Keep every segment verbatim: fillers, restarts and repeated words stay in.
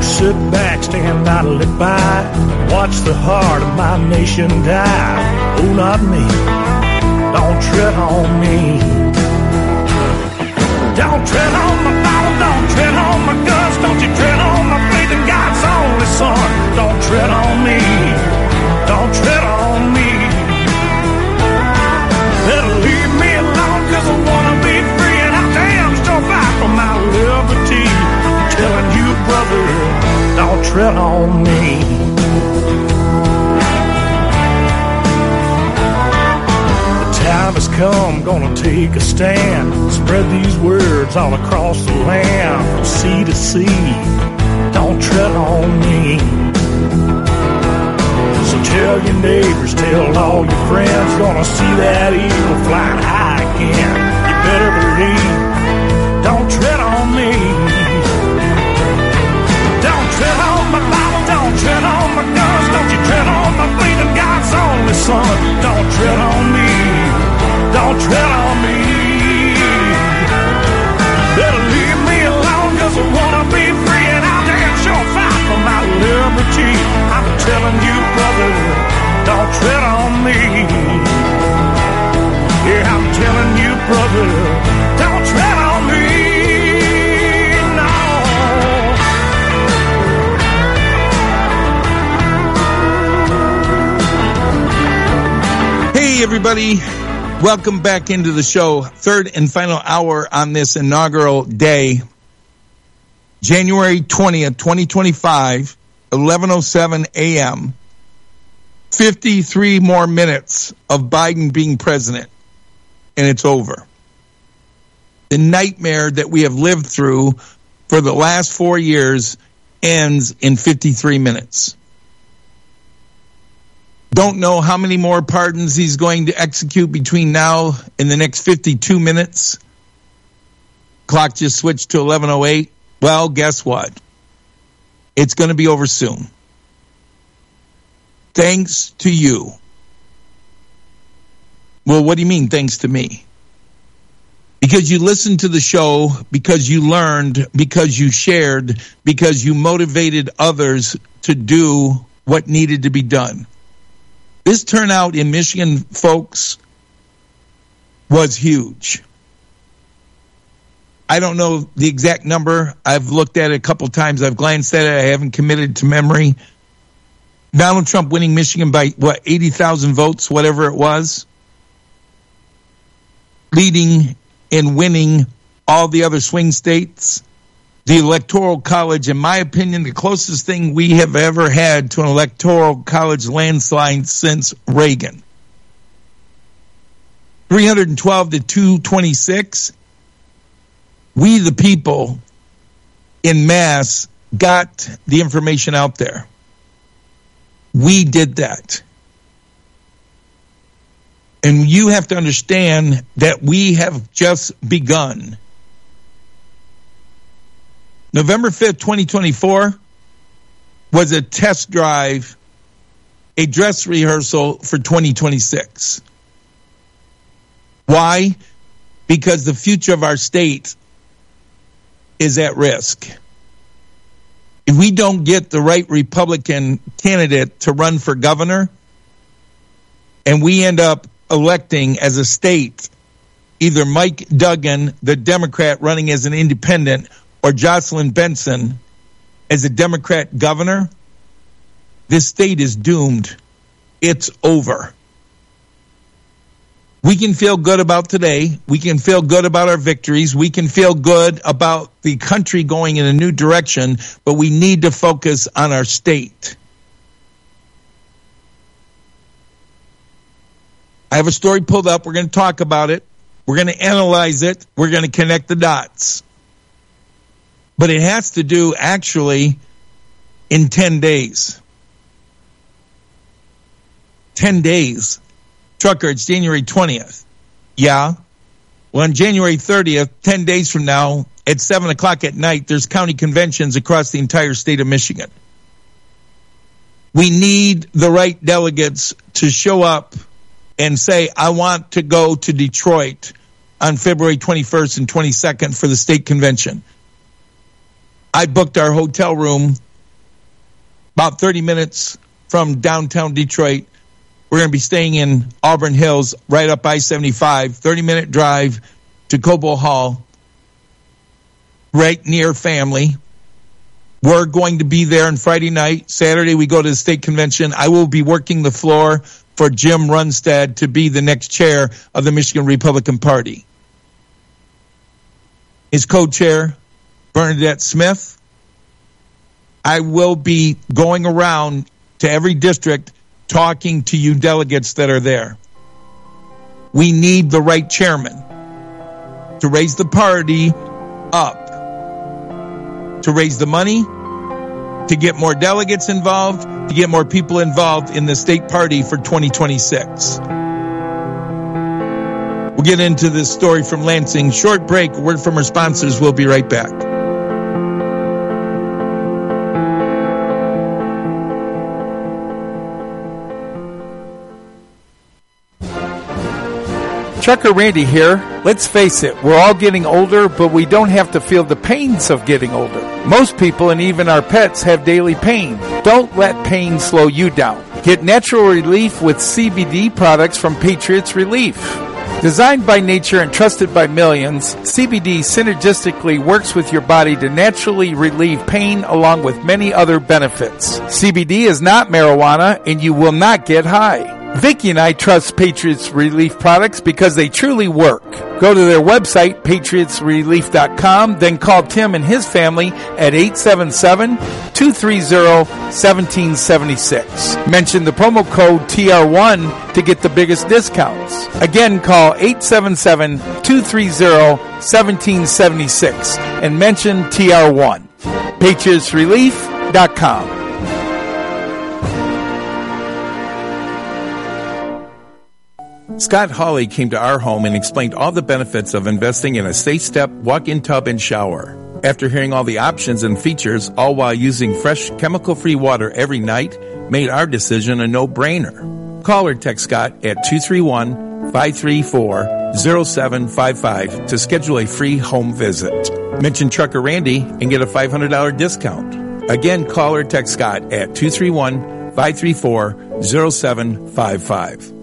sit back, stand idly by, watch the heart of my nation die. Oh, not me. Don't tread on me. Don't tread on my Bible, don't tread on my guns, don't you tread on my faith in God's only Son. Don't tread on me. Don't tread on me. Better leave me alone, cause I wanna be free, and I damn sure fight for my liberty. I'm telling you, brother, don't tread on me. The time has come, gonna take a stand, spread these words all across the land, from sea to sea. Don't tread on me. So tell your neighbors, tell all your friends, gonna see that eagle flying high again. You better believe, don't tread on me. Don't tread on my Bible, don't tread on my guns, don't you tread on my faith in God's only Son. Don't tread on me, don't tread on me. Better leave me alone, cause I wanna be free, and I'll damn sure fight for my liberty. I'm telling you, brother, don't tread on me. Yeah, I'm telling you, brother, don't tread on me. No. Hey, everybody. Welcome back into the show. Third and final hour on this inaugural day, January twentieth, twenty twenty-five, eleven oh seven a.m. fifty-three more minutes of Biden being president, and it's over. The nightmare that we have lived through for the last four years ends in fifty-three minutes. Don't know how many more pardons he's going to execute between now and the next fifty-two minutes. Clock just switched to eleven oh eight. Well, guess what? It's going to be over soon. Thanks to you. Well, what do you mean, thanks to me? Because you listened to the show, because you learned, because you shared, because you motivated others to do what needed to be done. This turnout in Michigan, folks, was huge. I don't know the exact number. I've looked at it a couple times. I've glanced at it. I haven't committed to memory. Donald Trump winning Michigan by, what, eighty thousand votes, whatever it was. Leading and winning all the other swing states. The Electoral College, in my opinion, the closest thing we have ever had to an Electoral College landslide since Reagan. three hundred twelve to two twenty-six. We, the people, in mass, got the information out there. We did that. And you have to understand that we have just begun. November fifth, twenty twenty-four was a test drive, a dress rehearsal for twenty twenty-six. Why? Because the future of our state is at risk. If we don't get the right Republican candidate to run for governor, and we end up electing as a state either Mike Duggan, the Democrat running as an independent, or Jocelyn Benson as a Democrat governor, this state is doomed. It's over. We can feel good about today. We can feel good about our victories. We can feel good about the country going in a new direction, but we need to focus on our state. I have a story pulled up. We're going to talk about it. We're going to analyze it. We're going to connect the dots. But it has to do, actually, in ten days. ten days. Trucker, it's January twentieth. Yeah. Well, on January thirtieth, ten days from now, at seven o'clock at night, there's county conventions across the entire state of Michigan. We need the right delegates to show up and say, I want to go to Detroit on February twenty-first and twenty-second for the state convention. I booked our hotel room about thirty minutes from downtown Detroit. We're going to be staying in Auburn Hills, right up I seventy-five, thirty-minute drive to Cobo Hall, right near family. We're going to be there on Friday night. Saturday, we go to the state convention. I will be working the floor for Jim Runstad to be the next chair of the Michigan Republican Party. His co-chair, Bernadette Smith. I will be going around to every district talking to you delegates that are there. We need the right chairman to raise the party up, to raise the money, to get more delegates involved, to get more people involved in the state party for twenty twenty-six. We'll get into this story from Lansing. Short break, word from our sponsors. We'll be right back. Trucker Randy here. Let's face it, we're all getting older, but we don't have to feel the pains of getting older. Most people and even our pets have daily pain. Don't let pain slow you down. Get natural relief with C B D products from Patriots Relief. Designed by nature and trusted by millions, C B D synergistically works with your body to naturally relieve pain along with many other benefits. C B D is not marijuana and you will not get high. Vicki and I trust Patriots Relief products because they truly work. Go to their website, patriots relief dot com, then call Tim and his family at eight seven seven, two three zero, one seven seven six. Mention the promo code T R one to get the biggest discounts. Again, call eight seven seven, two three zero, one seven seven six and mention T R one. patriots relief dot com. Scott Hawley came to our home and explained all the benefits of investing in a StayStep walk-in tub and shower. After hearing all the options and features, all while using fresh, chemical-free water every night, made our decision a no-brainer. Call or text Scott at two three one, five three four, zero seven five five to schedule a free home visit. Mention Trucker Randy and get a five hundred dollars discount. Again, call or text Scott at two three one, five three four, zero seven five five.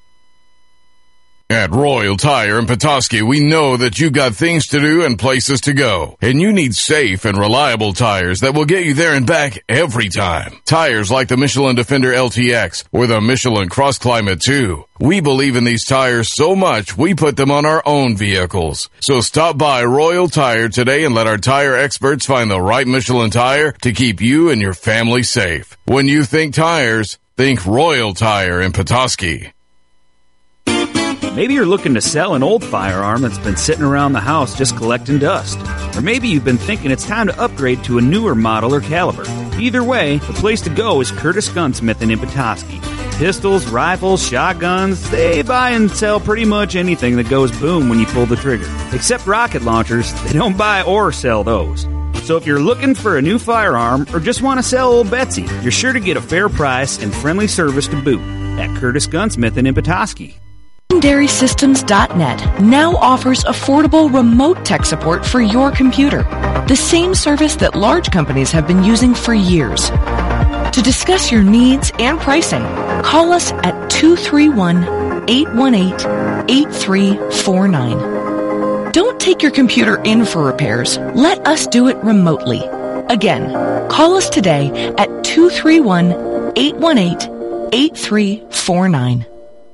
At Royal Tire in Petoskey, we know that you got things to do and places to go, and you need safe and reliable tires that will get you there and back every time. Tires like the Michelin Defender L T X or the Michelin Cross Climate two. We believe in these tires so much, we put them on our own vehicles. So stop by Royal Tire today and let our tire experts find the right Michelin tire to keep you and your family safe. When you think tires, think Royal Tire in Petoskey. Maybe you're looking to sell an old firearm that's been sitting around the house just collecting dust. Or maybe you've been thinking it's time to upgrade to a newer model or caliber. Either way, the place to go is Curtis Gunsmith in Petoskey. Pistols, rifles, shotguns, they buy and sell pretty much anything that goes boom when you pull the trigger. Except rocket launchers, they don't buy or sell those. So if you're looking for a new firearm or just want to sell old Betsy, you're sure to get a fair price and friendly service to boot at Curtis Gunsmith in Petoskey. Legendary Systems dot net now offers affordable remote tech support for your computer, the same service that large companies have been using for years. To discuss your needs and pricing, call us at two three one, eight one eight, eight three four nine. Don't take your computer in for repairs. Let us do it remotely. Again, call us today at two three one, eight one eight, eight three four nine.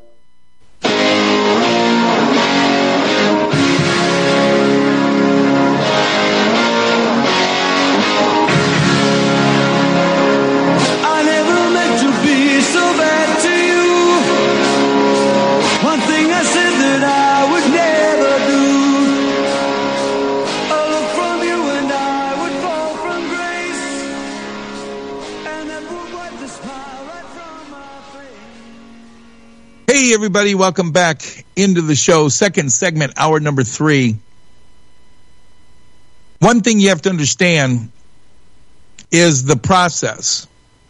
Hey, everybody, welcome back into the show. Second segment, hour number three. One thing you have to understand is the process.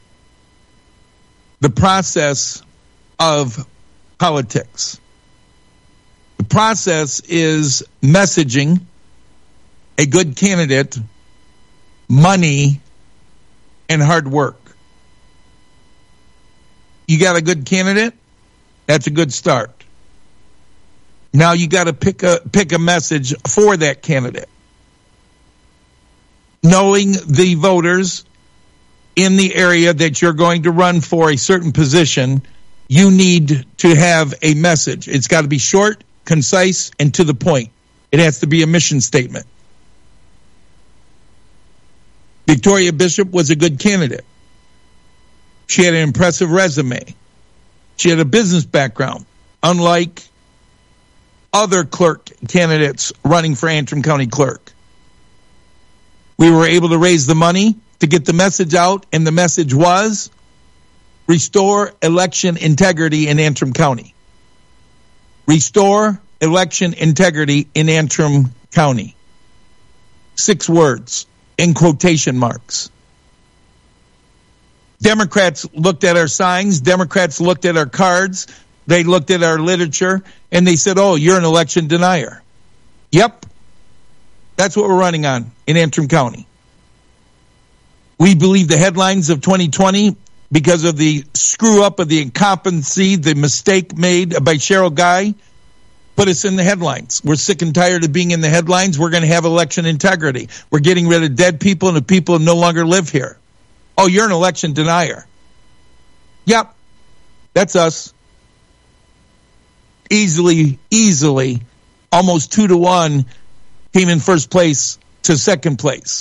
The process of politics. The process is messaging, a good candidate, money, and hard work. You got a good candidate? That's a good start. Now you got to pick a pick a message for that candidate. Knowing the voters in the area that you're going to run for a certain position, you need to have a message. It's got to be short, concise, and to the point. It has to be a mission statement. Victoria Bishop was a good candidate. She had an impressive resume. She had a business background, unlike other clerk candidates running for Antrim County Clerk. We were able to raise the money to get the message out, and the message was restore election integrity in Antrim County. Restore election integrity in Antrim County. Six words in quotation marks. Democrats looked at our signs. Democrats looked at our cards. They looked at our literature, and they said, oh, you're an election denier. Yep. That's what we're running on in Antrim County. We believe the headlines of twenty twenty, because of the screw up of the incompetency, the mistake made by Cheryl Guy, put us in the headlines. We're sick and tired of being in the headlines. We're going to have election integrity. We're getting rid of dead people and the people who no longer live here. Oh, you're an election denier. Yep. That's us. Easily, easily, almost two to one, came in first place to second place.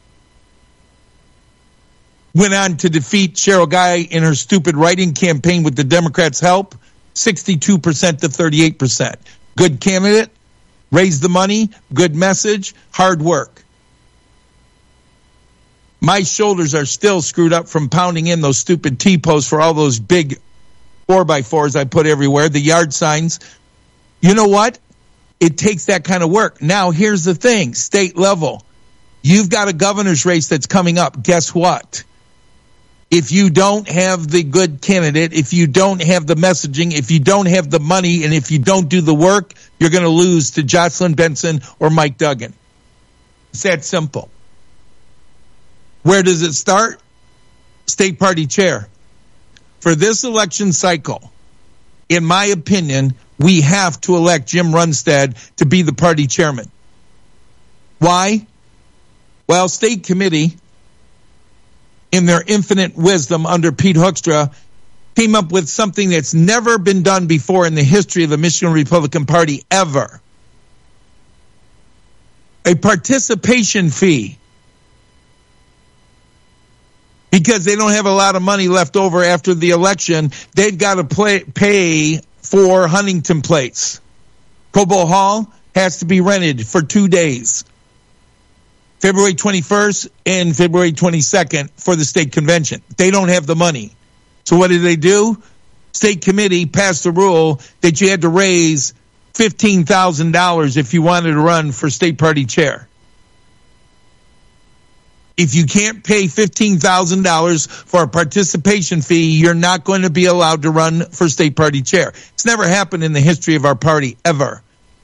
Went on to defeat Cheryl Guy in her stupid writing campaign with the Democrats' help, sixty-two percent to thirty-eight percent. Good candidate, raised the money, good message, hard work. My shoulders are still screwed up from pounding in those stupid T-posts for all those big four by fours I put everywhere, the yard signs. You know what? It takes that kind of work. Now, here's the thing, state level. You've got a governor's race that's coming up. Guess what? If you don't have the good candidate, if you don't have the messaging, if you don't have the money, and if you don't do the work, you're going to lose to Jocelyn Benson or Mike Duggan. It's that simple. Where does it start? State party chair. For this election cycle, in my opinion, we have to elect Jim Runstad to be the party chairman. Why? Well, state committee, in their infinite wisdom under Pete Hoekstra, came up with something that's never been done before in the history of the Michigan Republican Party ever. A participation fee. Because they don't have a lot of money left over after the election, they've got to play, pay for Huntington Place. Cobo Hall has to be rented for two days. February twenty-first and February twenty-second for the state convention. They don't have the money. So what did they do? State committee passed a rule that you had to raise fifteen thousand dollars if you wanted to run for state party chair. If you can't pay fifteen thousand dollars for a participation fee, you're not going to be allowed to run for state party chair. It's never happened in the history of our party, ever.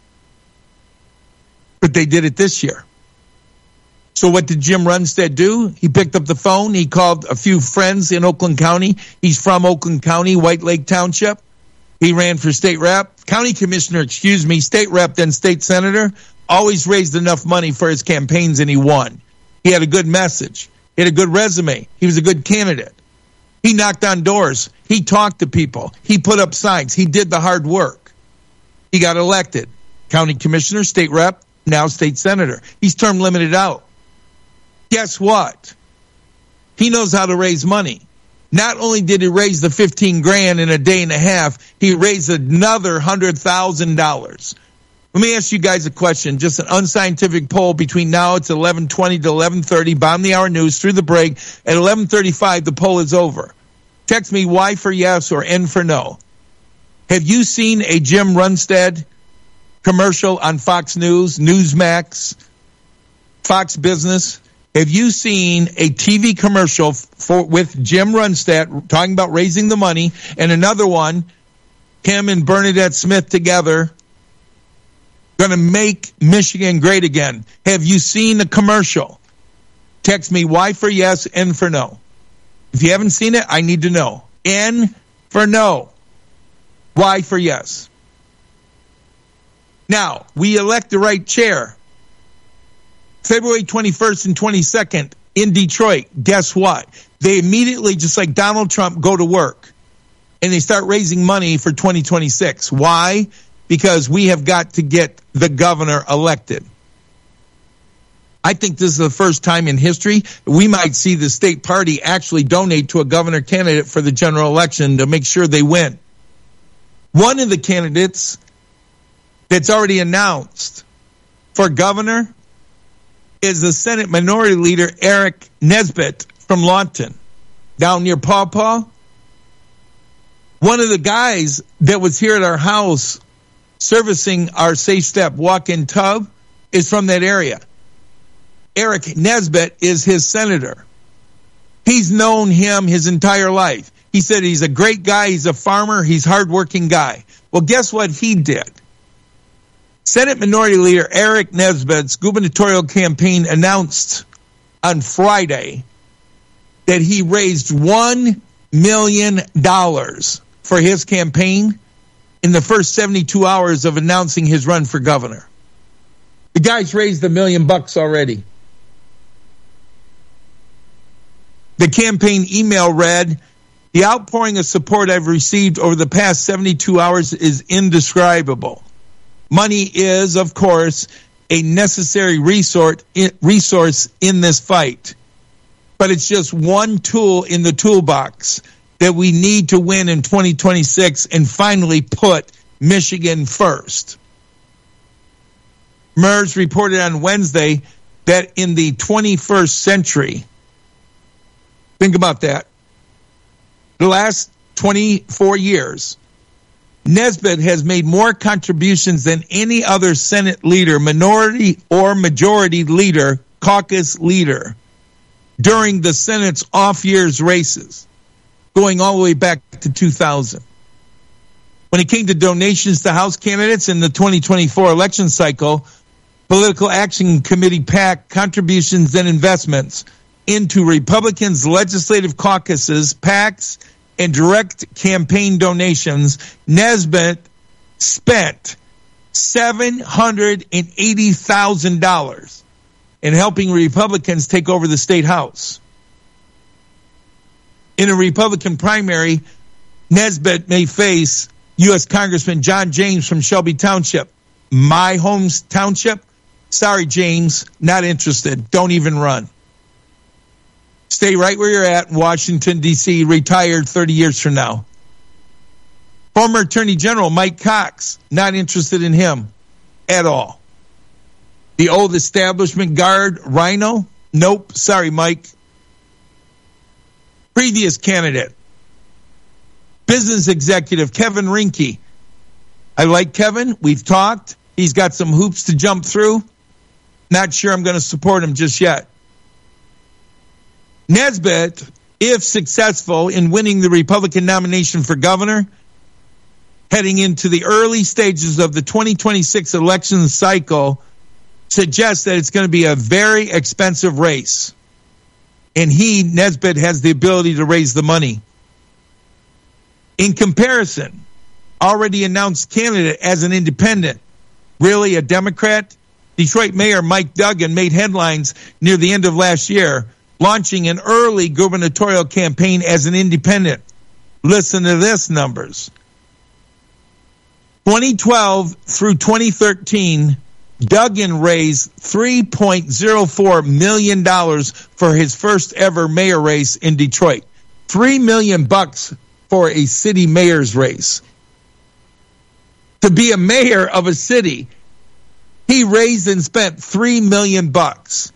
But they did it this year. So what did Jim Runstad do? He picked up the phone. He called a few friends in Oakland County. He's from Oakland County, White Lake Township. He ran for state rep, county commissioner, excuse me, state rep, then state senator. Always raised enough money for his campaigns, and he won. He had a good message. He had a good resume. He was a good candidate. He knocked on doors. He talked to people. He put up signs. He did the hard work. He got elected. County commissioner, state rep, now state senator. He's term limited out. Guess what? He knows how to raise money. Not only did he raise the fifteen grand in a day and a half, he raised another one hundred thousand dollars. Let me ask you guys a question. Just an unscientific poll between now, it's eleven twenty to eleven thirty, Bottom of the Hour News, through the break. At eleven thirty-five, the poll is over. Text me Y for yes or N for no. Have you seen a Jim Runstad commercial on Fox News, Newsmax, Fox Business? Have you seen a T V commercial for with Jim Runstad talking about raising the money, and another one, him and Bernadette Smith together, going to make Michigan great again? Have you seen a commercial? Text me Y for yes, N for no. If you haven't seen it, I need to know. N for no. Y for yes. Now, we elect the right chair. February twenty-first and twenty-second in Detroit. Guess what? They immediately, just like Donald Trump, go to work. And they start raising money for twenty twenty-six. Why? Because we have got to get the governor elected. I think this is the first time in history we might see the state party actually donate to a governor candidate for the general election to make sure they win. One of the candidates that's already announced for governor is the Senate Minority Leader Eric Nesbitt from Lawton, down near Paw Paw. One of the guys that was here at our house servicing our Safe Step walk-in tub is from that area. Eric Nesbitt is his senator. He's known him his entire life. He said he's a great guy, he's a farmer, he's a hardworking guy. Well, guess what he did? Senate Minority Leader Eric Nesbitt's gubernatorial campaign announced on Friday that he raised one million dollars for his campaign in the first seventy-two hours of announcing his run for governor. The guy's raised a million bucks already. The campaign email read, "The outpouring of support I've received over the past seventy-two hours is indescribable. Money is, of course, a necessary resource in this fight. But it's just one tool in the toolbox that we need to win in twenty twenty-six and finally put Michigan first." MERS reported on Wednesday that in the twenty-first century, think about that, the last twenty-four years, Nesbitt has made more contributions than any other Senate leader, minority or majority leader, caucus leader, during the Senate's off-years races, going all the way back to two thousand. When it came to donations to House candidates in the twenty twenty-four election cycle, Political Action Committee PAC contributions and investments into Republicans' legislative caucuses, PACs, and direct campaign donations, Nesbitt spent seven hundred eighty thousand dollars in helping Republicans take over the state house. In a Republican primary, Nesbitt may face U S Congressman John James from Shelby Township. My home township? Sorry, James, not interested. Don't even run. Stay right where you're at in Washington, D C, retired thirty years from now. Former Attorney General Mike Cox, not interested in him at all. The old establishment guard, Rhino? Nope, sorry, Mike. Previous candidate, business executive Kevin Rinke. I like Kevin. We've talked. He's got some hoops to jump through. Not sure I'm going to support him just yet. Nesbitt, if successful in winning the Republican nomination for governor, heading into the early stages of the twenty twenty-six election cycle, suggests that it's going to be a very expensive race. And he, Nesbitt, has the ability to raise the money. In comparison, already announced candidate as an independent, really a Democrat, Detroit Mayor Mike Duggan made headlines near the end of last year, launching an early gubernatorial campaign as an independent. Listen to this numbers. twenty twelve through twenty thirteen, Duggan raised three point oh four million dollars for his first ever mayor race in Detroit. Three million bucks for a city mayor's race. To be a mayor of a city, he raised and spent three million bucks.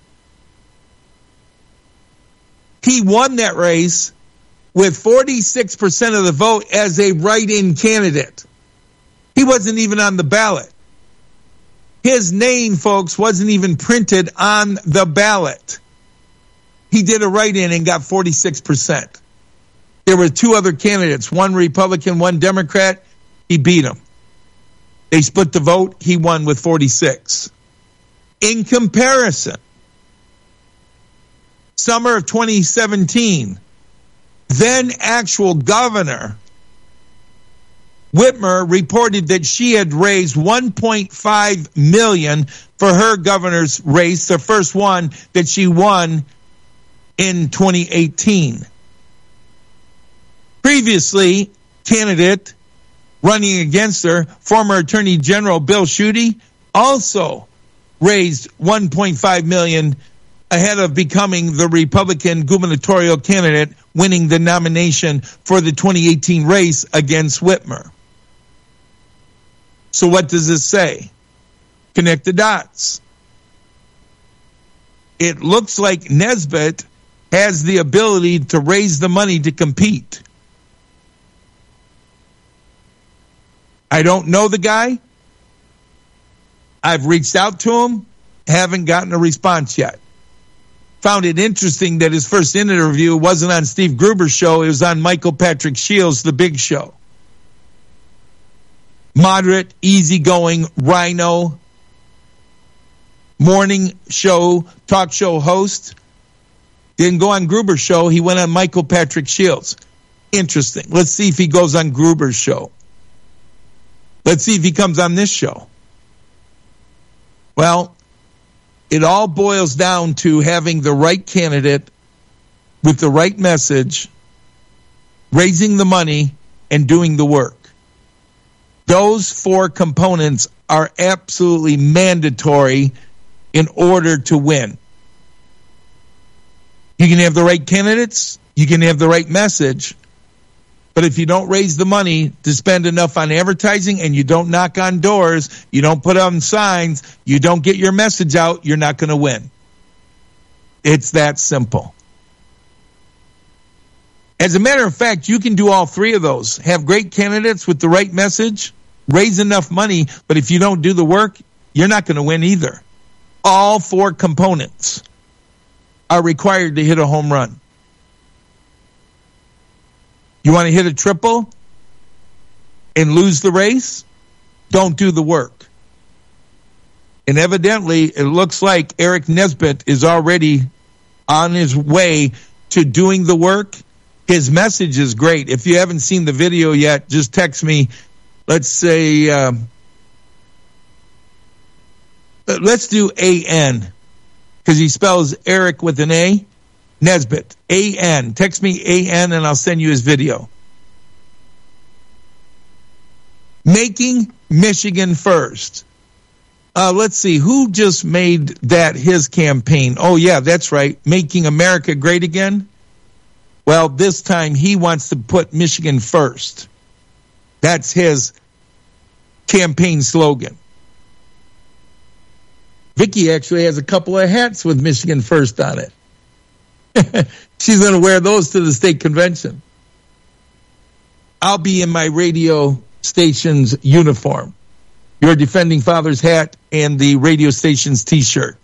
He won that race with forty-six percent of the vote as a write-in candidate. He wasn't even on the ballot. His name, folks, wasn't even printed on the ballot. He did a write-in and got forty-six percent. There were two other candidates, one Republican, one Democrat. He beat them. They split the vote. He won with forty-six. In comparison, summer of twenty seventeen, then actual governor Whitmer reported that she had raised one point five million dollars for her governor's race, the first one that she won in twenty eighteen. Previously, candidate running against her, former Attorney General Bill Schuette, also raised one point five million dollars ahead of becoming the Republican gubernatorial candidate, winning the nomination for the twenty eighteen race against Whitmer. So what does this say? Connect the dots. It looks like Nesbitt has the ability to raise the money to compete. I don't know the guy. I've reached out to him, haven't gotten a response yet. Found it interesting that his first interview wasn't on Steve Gruber's show, it was on Michael Patrick Shields' The Big Show. Moderate, easygoing, rhino, morning show, talk show host. Didn't go on Gruber's show, he went on Michael Patrick Shields. Interesting. Let's see if he goes on Gruber's show. Let's see if he comes on this show. Well, it all boils down to having the right candidate with the right message, raising the money, and doing the work. Those four components are absolutely mandatory in order to win. You can have the right candidates, you can have the right message, but if you don't raise the money to spend enough on advertising and you don't knock on doors, you don't put on signs, you don't get your message out, you're not going to win. It's that simple. As a matter of fact, you can do all three of those. Have great candidates with the right message, raise enough money, but if you don't do the work, you're not going to win either. All four components are required to hit a home run. You want to hit a triple and lose the race? Don't do the work. And evidently, it looks like Eric Nesbitt is already on his way to doing the work. His message is great. If you haven't seen the video yet, just text me. Let's say, um, let's do A N, because he spells Eric with an A. Nesbitt, A N. Text me A N and I'll send you his video. Making Michigan First. Uh, let's see, who just made that his campaign? Oh, yeah, that's right. Making America Great Again. Well, this time he wants to put Michigan first. That's his campaign slogan. Vicky actually has a couple of hats with Michigan First on it. She's going to wear those to the state convention. I'll be in my radio station's uniform. Your Defending Fathers hat and the radio station's T-shirt.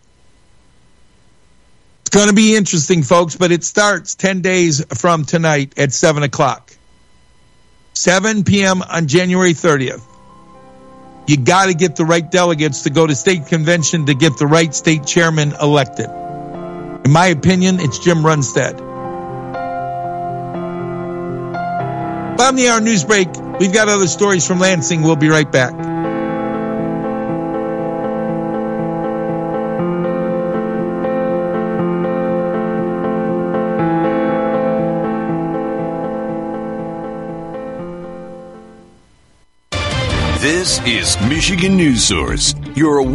It's going to be interesting, folks, but it starts ten days from tonight at seven o'clock. seven p.m. on January thirtieth. You got to get the right delegates to go to state convention to get the right state chairman elected. In my opinion, it's Jim Runstead. Bottom of the hour news break. We've got other stories from Lansing. We'll be right back. This is Michigan News Source, your